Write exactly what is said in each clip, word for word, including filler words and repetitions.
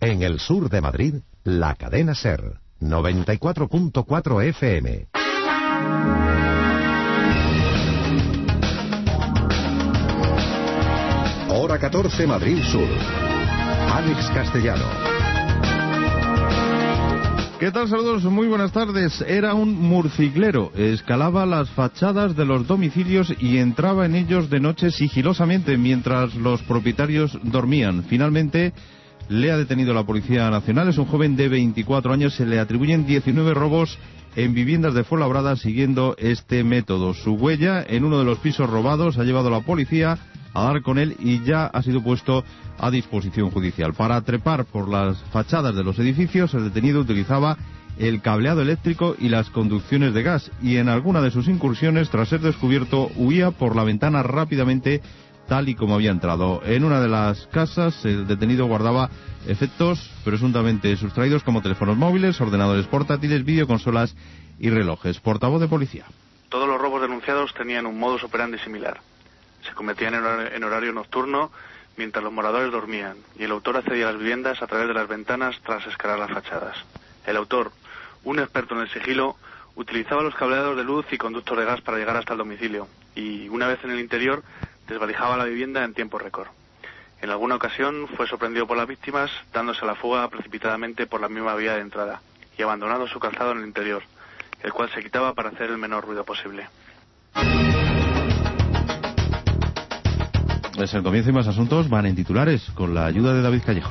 En el sur de Madrid, la cadena SER, noventa y cuatro punto cuatro F M. Hora catorce, Madrid Sur. Alex Castellano. ¿Qué tal? Saludos, muy buenas tardes. Era un murciglero, escalaba las fachadas de los domicilios y entraba en ellos de noche sigilosamente mientras los propietarios dormían. Finalmente le ha detenido la Policía Nacional. Es un joven de veinticuatro años, se le atribuyen diecinueve robos en viviendas de Fuenlabrada siguiendo este método. Su huella en uno de los pisos robados ha llevado a la policía a dar con él y ya ha sido puesto a disposición judicial. Para trepar por las fachadas de los edificios, el detenido utilizaba el cableado eléctrico y las conducciones de gas, y en alguna de sus incursiones, tras ser descubierto, huía por la ventana rápidamente, tal y como había entrado. En una de las casas, el detenido guardaba efectos presuntamente sustraídos como teléfonos móviles, ordenadores portátiles, videoconsolas y relojes. Portavoz de policía. Todos los robos denunciados tenían un modus operandi similar. Se cometían en horario, en horario nocturno mientras los moradores dormían, y el autor accedía a las viviendas a través de las ventanas tras escalar las fachadas. El autor, un experto en el sigilo, utilizaba los cableados de luz y conductos de gas para llegar hasta el domicilio, y una vez en el interior, desvalijaba la vivienda en tiempo récord. En alguna ocasión fue sorprendido por las víctimas, dándose a la fuga precipitadamente por la misma vía de entrada, y abandonando su calzado en el interior, el cual se quitaba para hacer el menor ruido posible. Es el comienzo y más asuntos van en titulares, con la ayuda de David Callejo.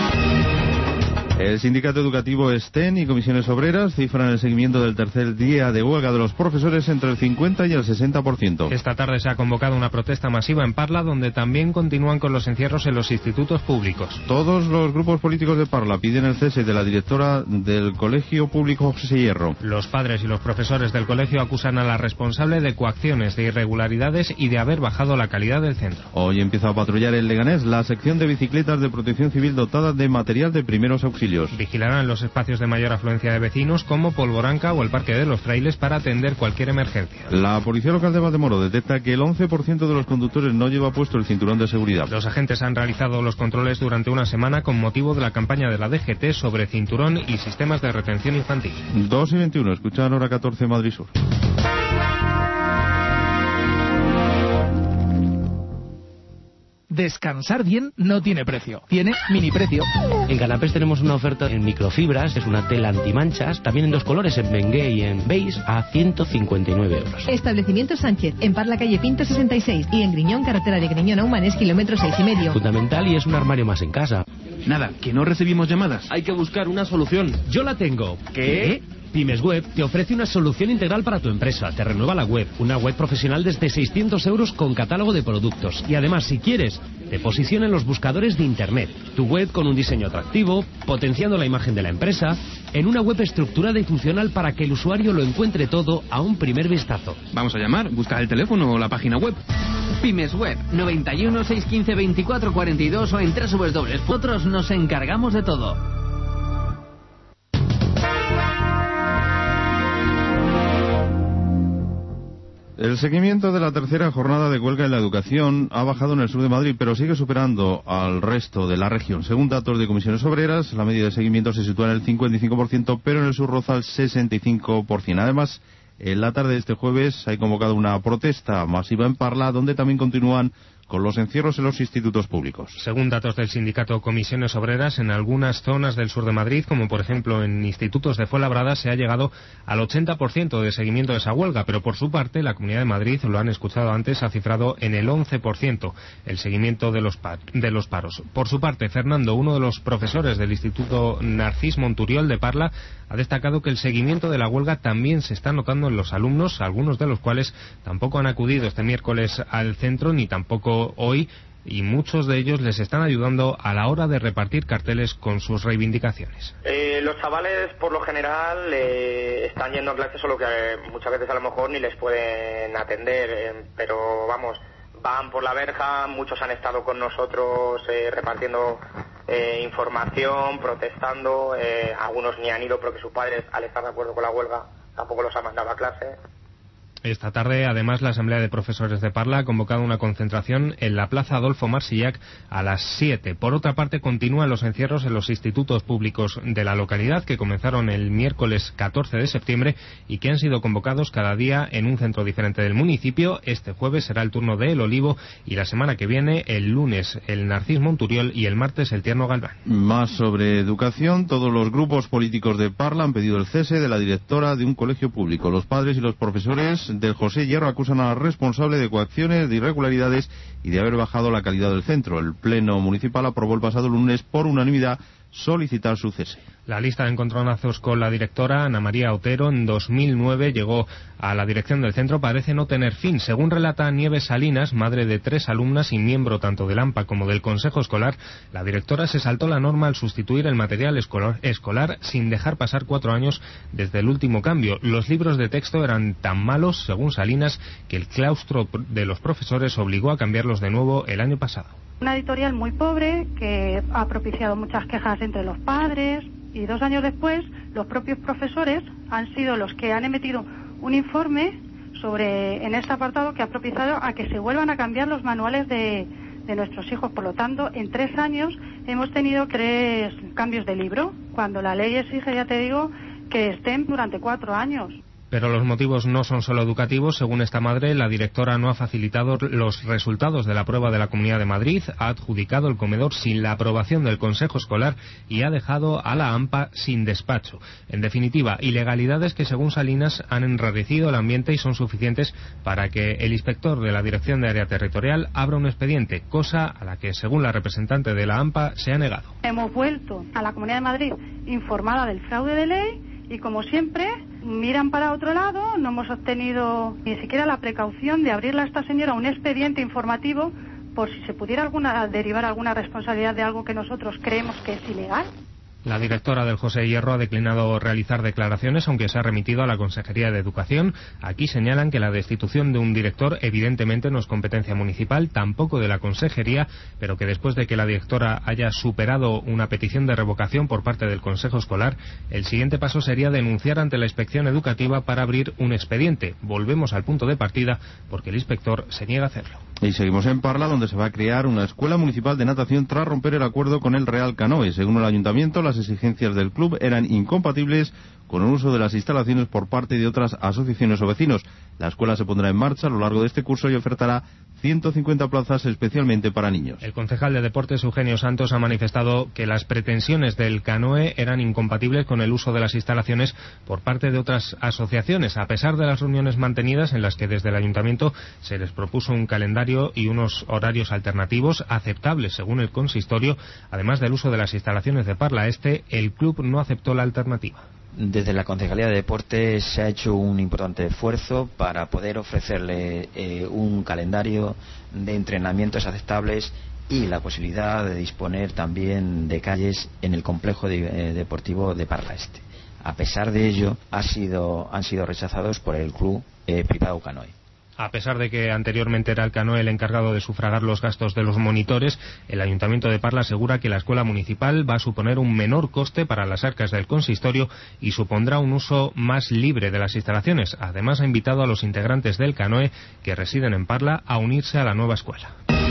El sindicato educativo STEN y comisiones obreras cifran el seguimiento del tercer día de huelga de los profesores entre el cincuenta y el sesenta por ciento. Esta tarde se ha convocado una protesta masiva en Parla, donde también continúan con los encierros en los institutos públicos. Todos los grupos políticos de Parla piden el cese de la directora del Colegio Público José Hierro. Los padres y los profesores del colegio acusan a la responsable de coacciones, de irregularidades y de haber bajado la calidad del centro. Hoy empieza a patrullar en Leganés la sección de bicicletas de protección civil dotada de material de primeros auxilios. Vigilarán los espacios de mayor afluencia de vecinos como Polvoranca o el Parque de los Frailes para atender cualquier emergencia. La Policía Local de Valdemoro detecta que el once por ciento de los conductores no lleva puesto el cinturón de seguridad. Los agentes han realizado los controles durante una semana con motivo de la campaña de la D G T sobre cinturón y sistemas de retención infantil. dos y veintiuno, escuchan Hora catorce, Madrid Sur. Descansar bien no tiene precio, tiene mini precio. En Canapés tenemos una oferta en microfibras, es una tela antimanchas, también en dos colores, en bengué y en beige, a ciento cincuenta y nueve euros. Establecimiento Sánchez, en Parla calle Pinto sesenta y seis y en Griñón, carretera de Griñón a Humanes, kilómetro seis y medio. Fundamental, y es un armario más en casa. Nada, que no recibimos llamadas. Hay que buscar una solución. Yo la tengo. ¿Qué? Pymes Web te ofrece una solución integral para tu empresa. Te renueva la web, una web profesional desde seiscientos euros con catálogo de productos. Y además, si quieres, te posiciona en los buscadores de Internet. Tu web con un diseño atractivo, potenciando la imagen de la empresa, en una web estructurada y funcional para que el usuario lo encuentre todo a un primer vistazo. Vamos a llamar, busca el teléfono o la página web. Pymes Web, noventa y uno, seiscientos quince, veinticuatro cuarenta y dos o en doble u doble u doble u punto nosotros nos encargamos de todo. El seguimiento de la tercera jornada de huelga en la educación ha bajado en el sur de Madrid, pero sigue superando al resto de la región. Según datos de comisiones obreras, la media de seguimiento se sitúa en el cincuenta y cinco por ciento, pero en el sur roza el sesenta y cinco por ciento. Además, en la tarde de este jueves hay convocado una protesta masiva en Parla, donde también continúan con los encierros en los institutos públicos. Según datos del sindicato Comisiones Obreras, en algunas zonas del sur de Madrid, como por ejemplo en institutos de Fuenlabrada, se ha llegado al ochenta por ciento de seguimiento de esa huelga, pero por su parte la Comunidad de Madrid, lo han escuchado antes, ha cifrado en el once por ciento el seguimiento de los, par de los paros. Por su parte, Fernando, uno de los profesores del Instituto Narcís Monturiol de Parla, ha destacado que el seguimiento de la huelga también se está notando en los alumnos, algunos de los cuales tampoco han acudido este miércoles al centro ni tampoco hoy, y muchos de ellos les están ayudando a la hora de repartir carteles con sus reivindicaciones. Eh, los chavales por lo general eh, están yendo a clases, solo que eh, muchas veces a lo mejor ni les pueden atender, eh, pero vamos, van por la verja, muchos han estado con nosotros eh, repartiendo eh, información, protestando, eh, algunos ni han ido porque sus padres, al estar de acuerdo con la huelga, tampoco los han mandado a clase. Esta tarde, además, la Asamblea de Profesores de Parla ha convocado una concentración en la Plaza Adolfo Marsillac a las siete. Por otra parte, continúan los encierros en los institutos públicos de la localidad, que comenzaron el miércoles catorce de septiembre y que han sido convocados cada día en un centro diferente del municipio. Este jueves será el turno de El Olivo y la semana que viene, el lunes, el Narcís Monturiol y el martes, el Tierno Galván. Más sobre educación. Todos los grupos políticos de Parla han pedido el cese de la directora de un colegio público. Los padres y los profesores del José Hierro acusan a la responsable de coacciones, de irregularidades y de haber bajado la calidad del centro. El Pleno Municipal aprobó el pasado lunes por unanimidad solicitar su cese. La lista de encontronazos con la directora, Ana María Otero, en dos mil nueve llegó a la dirección del centro, parece no tener fin. Según relata Nieves Salinas, madre de tres alumnas y miembro tanto del AMPA como del Consejo Escolar, la directora se saltó la norma al sustituir el material escolar, escolar sin dejar pasar cuatro años desde el último cambio. Los libros de texto eran tan malos, según Salinas, que el claustro de los profesores obligó a cambiarlos de nuevo el año pasado. Una editorial muy pobre que ha propiciado muchas quejas entre los padres y dos años después los propios profesores han sido los que han emitido un informe sobre en este apartado que ha propiciado a que se vuelvan a cambiar los manuales de, de nuestros hijos. Por lo tanto, en tres años hemos tenido tres cambios de libro, cuando la ley exige, ya te digo, que estén durante cuatro años. Pero los motivos no son solo educativos. Según esta madre, la directora no ha facilitado los resultados de la prueba de la Comunidad de Madrid, ha adjudicado el comedor sin la aprobación del Consejo Escolar y ha dejado a la AMPA sin despacho. En definitiva, ilegalidades que, según Salinas, han enrarecido el ambiente y son suficientes para que el inspector de la Dirección de Área Territorial abra un expediente, cosa a la que, según la representante de la AMPA, se ha negado. Hemos vuelto a la Comunidad de Madrid informada del fraude de ley y, como siempre, miran para otro lado. No hemos obtenido ni siquiera la precaución de abrirle a esta señora un expediente informativo por si se pudiera alguna, derivar alguna responsabilidad de algo que nosotros creemos que es ilegal. La directora del José Hierro ha declinado realizar declaraciones, aunque se ha remitido a la Consejería de Educación. Aquí señalan que la destitución de un director evidentemente no es competencia municipal, tampoco de la Consejería, pero que después de que la directora haya superado una petición de revocación por parte del Consejo Escolar, el siguiente paso sería denunciar ante la Inspección Educativa para abrir un expediente. Volvemos al punto de partida porque el inspector se niega a hacerlo. Y seguimos en Parla, donde se va a crear una escuela municipal de natación tras romper el acuerdo con el Real Canoe. Según el ayuntamiento, las exigencias del club eran incompatibles con el uso de las instalaciones por parte de otras asociaciones o vecinos. La escuela se pondrá en marcha a lo largo de este curso y ofertará ciento cincuenta plazas especialmente para niños. El concejal de Deportes, Eugenio Santos, ha manifestado que las pretensiones del Canoe eran incompatibles con el uso de las instalaciones por parte de otras asociaciones, a pesar de las reuniones mantenidas en las que desde el ayuntamiento se les propuso un calendario y unos horarios alternativos aceptables según el consistorio. Además del uso de las instalaciones de Parla Este, el club no aceptó la alternativa. Desde la Concejalía de Deportes se ha hecho un importante esfuerzo para poder ofrecerle eh, un calendario de entrenamientos aceptables y la posibilidad de disponer también de calles en el complejo de, eh, deportivo de Parla Este. A pesar de ello, ha sido, han sido rechazados por el club eh, privado Canoe. A pesar de que anteriormente era el Canoe el encargado de sufragar los gastos de los monitores, el Ayuntamiento de Parla asegura que la escuela municipal va a suponer un menor coste para las arcas del consistorio y supondrá un uso más libre de las instalaciones. Además, ha invitado a los integrantes del Canoe que residen en Parla a unirse a la nueva escuela.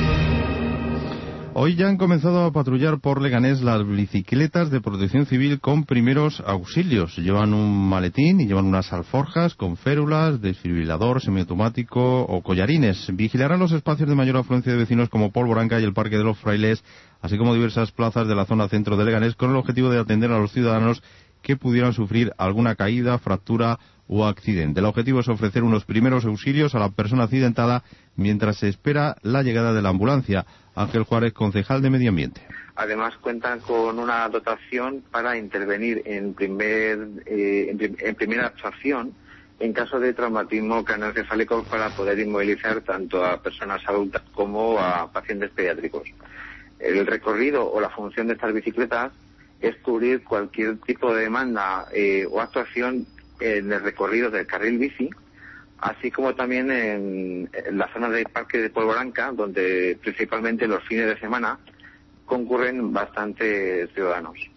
Hoy ya han comenzado a patrullar por Leganés las bicicletas de protección civil con primeros auxilios. Llevan un maletín y llevan unas alforjas con férulas, desfibrilador semiautomático o collarines. Vigilarán los espacios de mayor afluencia de vecinos como Polvoranca y el Parque de los Frailes, así como diversas plazas de la zona centro de Leganés, con el objetivo de atender a los ciudadanos que pudieran sufrir alguna caída, fractura o accidente. El objetivo es ofrecer unos primeros auxilios a la persona accidentada mientras se espera la llegada de la ambulancia. Ángel Juárez, concejal de Medio Ambiente. Además cuentan con una dotación para intervenir en, primer, eh, en, prim en primera actuación en caso de traumatismo craneoencefálico para poder inmovilizar tanto a personas adultas como a pacientes pediátricos. El recorrido o la función de estas bicicletas es cubrir cualquier tipo de demanda eh, o actuación en el recorrido del carril bici, así como también en, en la zona del Parque de Polvoranca, donde principalmente los fines de semana concurren bastantes ciudadanos.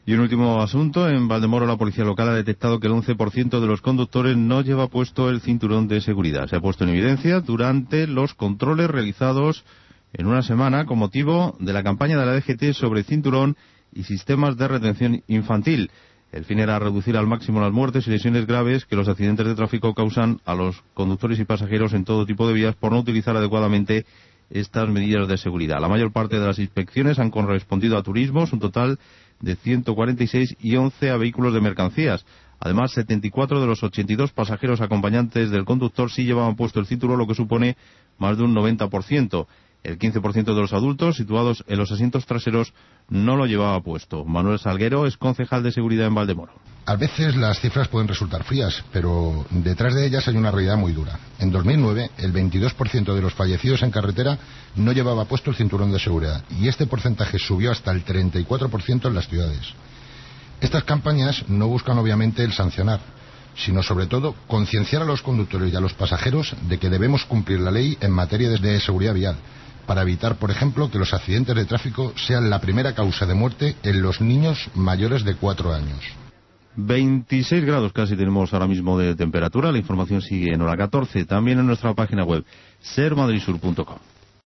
Y un último asunto, en Valdemoro la policía local ha detectado que el once por ciento de los conductores no lleva puesto el cinturón de seguridad. Se ha puesto en evidencia durante los controles realizados en una semana con motivo de la campaña de la D G T sobre cinturón y sistemas de retención infantil. El fin era reducir al máximo las muertes y lesiones graves que los accidentes de tráfico causan a los conductores y pasajeros en todo tipo de vías por no utilizar adecuadamente estas medidas de seguridad. La mayor parte de las inspecciones han correspondido a turismos, un total de ciento cuarenta y seis, y once a vehículos de mercancías. Además, setenta y cuatro de los ochenta y dos pasajeros acompañantes del conductor sí llevaban puesto el cinturón, lo que supone más de un noventa por ciento. El quince por ciento de los adultos situados en los asientos traseros no lo llevaba puesto. Manuel Salguero es concejal de seguridad en Valdemoro. A veces las cifras pueden resultar frías, pero detrás de ellas hay una realidad muy dura. En dos mil nueve, el veintidós por ciento de los fallecidos en carretera no llevaba puesto el cinturón de seguridad, y este porcentaje subió hasta el treinta y cuatro por ciento en las ciudades. Estas campañas no buscan obviamente el sancionar, sino sobre todo concienciar a los conductores y a los pasajeros de que debemos cumplir la ley en materia de seguridad vial, para evitar, por ejemplo, que los accidentes de tráfico sean la primera causa de muerte en los niños mayores de cuatro años. veintiséis grados casi tenemos ahora mismo de temperatura. La información sigue en hora catorce, también en nuestra página web ser madrid sur punto com.